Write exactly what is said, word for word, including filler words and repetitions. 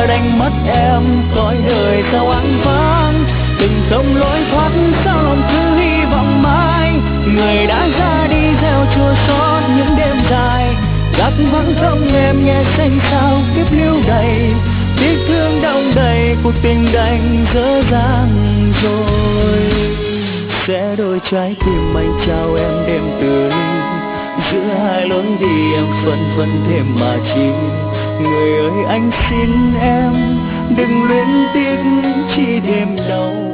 giờ đánh mất em, cõi đời sao áng vắng. Từng sông lối thoát sao lòng cứ hy vọng mãi. Người đã ra đi gieo chua xót những đêm dài. Gác vắng không em nhẹ xanh sao kiếp lưu đầy. Tiếc thương đong đầy cuộc tình đành dở dang rồi. Sẽ đôi trái tim anh trao em đêm từ ly. Giữa hai lối đi em phân vân thêm mà chi. Người ơi anh xin em đừng luyến tiếc chi đêm đau.